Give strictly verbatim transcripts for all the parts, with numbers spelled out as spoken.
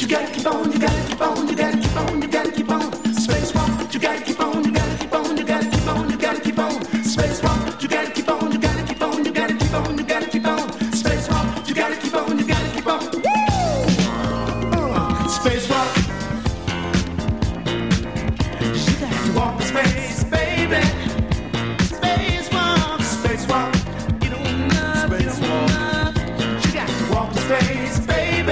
gotta keep on, you gotta keep on, you gotta keep on, you gotta keep on. Spacewalk, you gotta keep on, you gotta keep on, you gotta keep on, you gotta keep on. Spacewalk, you gotta keep on, you gotta keep on, you gotta keep on, you gotta keep on. Spacewalk, you gotta keep on, you gotta keep on. Uh, spacewalk, you got to walk the space, baby. Spacewalk, spacewalk, you don't love, you don't love. You got to walk the space, baby.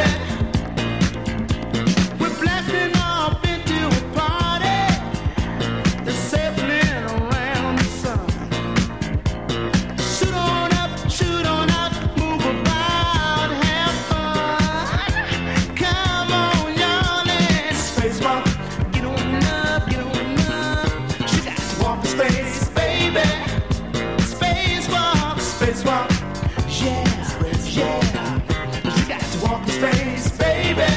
We're blasting off into a party that's sailing around the sun. Shoot on up, shoot on up, move about, have fun. Come on, y'all, and spacewalk. Get on up, get on up. You got to walk the space, baby. Spacewalk, spacewalk. Yeah, yeah. You got to walk the space, baby.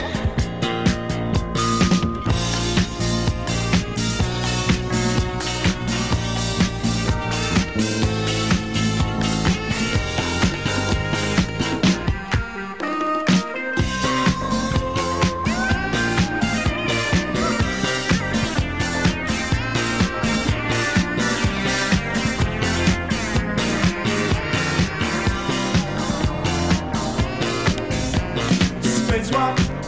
Spacewalk.